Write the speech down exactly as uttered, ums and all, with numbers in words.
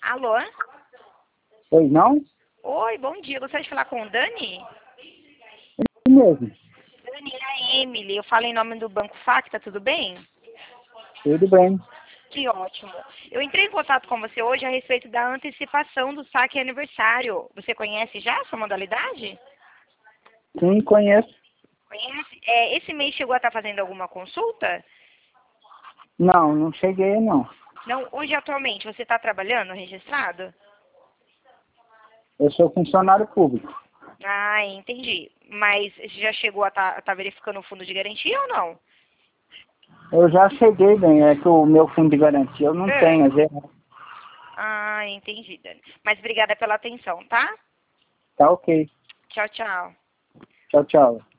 Alô? Pois não? Oi, bom dia. Gostaria de falar com o Dani? É mesmo. Dani, é a Emily. Eu falo em nome do Banco Facta, tudo bem? Tudo bem. Que ótimo. Eu entrei em contato com você hoje a respeito da antecipação do saque aniversário. Você conhece já essa modalidade? Sim, conheço. Conhece? É, esse mês chegou a estar fazendo alguma consulta? Não, não cheguei não. Não, hoje atualmente você está trabalhando registrado? Eu sou funcionário público. Ah, entendi. Mas já chegou a estar verificando o fundo de garantia ou não? Eu já cheguei bem, é que o meu fundo de garantia eu não É. tenho, é zero. Ah, entendi, Dani. Mas obrigada pela atenção, tá? Tá ok. Tchau, tchau. Tchau, tchau.